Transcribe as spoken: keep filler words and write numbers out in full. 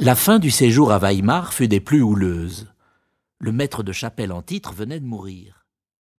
La fin du séjour à Weimar fut des plus houleuses. Le maître de chapelle en titre venait de mourir.